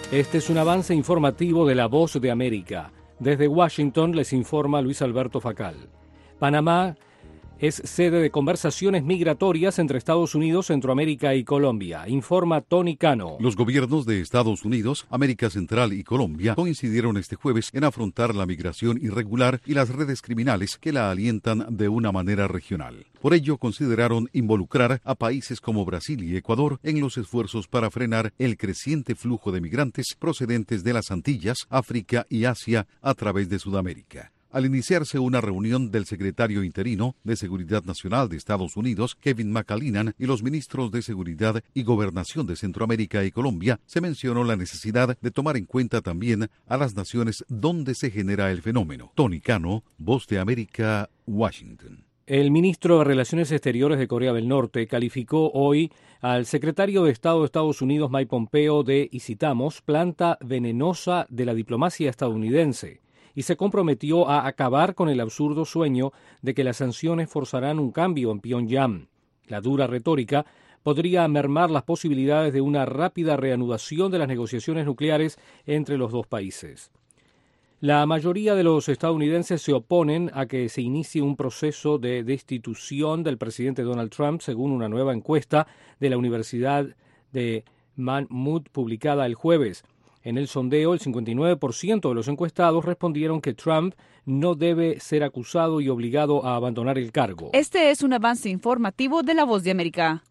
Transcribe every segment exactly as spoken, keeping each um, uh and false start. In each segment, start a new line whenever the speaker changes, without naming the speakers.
Este es un avance informativo de La Voz de América. Desde Washington les informa Luis Alberto Facal. Panamá es sede de conversaciones migratorias entre Estados Unidos, Centroamérica y Colombia, informa Tony Cano.
Los gobiernos de Estados Unidos, América Central y Colombia coincidieron este jueves en afrontar la migración irregular y las redes criminales que la alientan de una manera regional. Por ello, consideraron involucrar a países como Brasil y Ecuador en los esfuerzos para frenar el creciente flujo de migrantes procedentes de las Antillas, África y Asia a través de Sudamérica. Al iniciarse una reunión del secretario interino de Seguridad Nacional de Estados Unidos, Kevin McAleenan, y los ministros de Seguridad y Gobernación de Centroamérica y Colombia, se mencionó la necesidad de tomar en cuenta también a las naciones donde se genera el fenómeno. Tony Cano, Voz de América, Washington.
El ministro de Relaciones Exteriores de Corea del Norte calificó hoy al secretario de Estado de Estados Unidos, Mike Pompeo, de, y citamos, planta venenosa de la diplomacia estadounidense, y se comprometió a acabar con el absurdo sueño de que las sanciones forzarán un cambio en Pyongyang. La dura retórica podría mermar las posibilidades de una rápida reanudación de las negociaciones nucleares entre los dos países. La mayoría de los estadounidenses se oponen a que se inicie un proceso de destitución del presidente Donald Trump, según una nueva encuesta de la Universidad de Monmouth publicada el jueves. En el sondeo, el cincuenta y nueve por ciento de los encuestados respondieron que Trump no debe ser acusado y obligado a abandonar el cargo.
Este es un avance informativo de La Voz de América.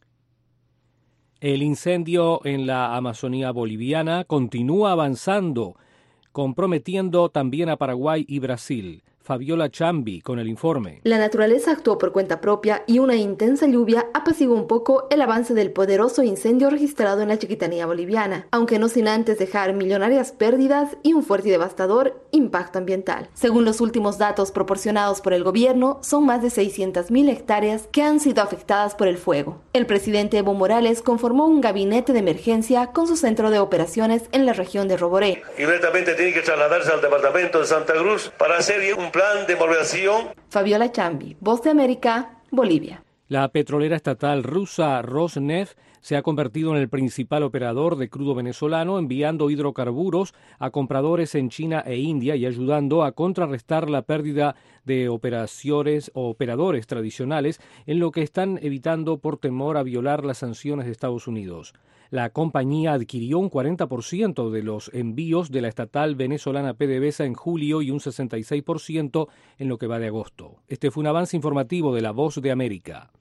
El incendio en la Amazonía boliviana continúa avanzando, comprometiendo también a Paraguay y Brasil. Fabiola Chambi con el informe.
La naturaleza actuó por cuenta propia y una intensa lluvia apaciguó un poco el avance del poderoso incendio registrado en la Chiquitanía boliviana, aunque no sin antes dejar millonarias pérdidas y un fuerte y devastador impacto ambiental. Según los últimos datos proporcionados por el gobierno, son más de seiscientas mil hectáreas que han sido afectadas por el fuego. El presidente Evo Morales conformó un gabinete de emergencia con su centro de operaciones en la región de Roboré.
Inmediatamente tiene que trasladarse al departamento de Santa Cruz para hacer un plan de población.
Fabiola Chambi, Voz de América, Bolivia.
La petrolera estatal rusa Rosneft se ha convertido en el principal operador de crudo venezolano, enviando hidrocarburos a compradores en China e India y ayudando a contrarrestar la pérdida de operaciones o operadores tradicionales, en lo que están evitando por temor a violar las sanciones de Estados Unidos. La compañía adquirió un cuarenta por ciento de los envíos de la estatal venezolana PDVSA en julio y un sesenta y seis por ciento en lo que va de agosto. Este fue un avance informativo de La Voz de América.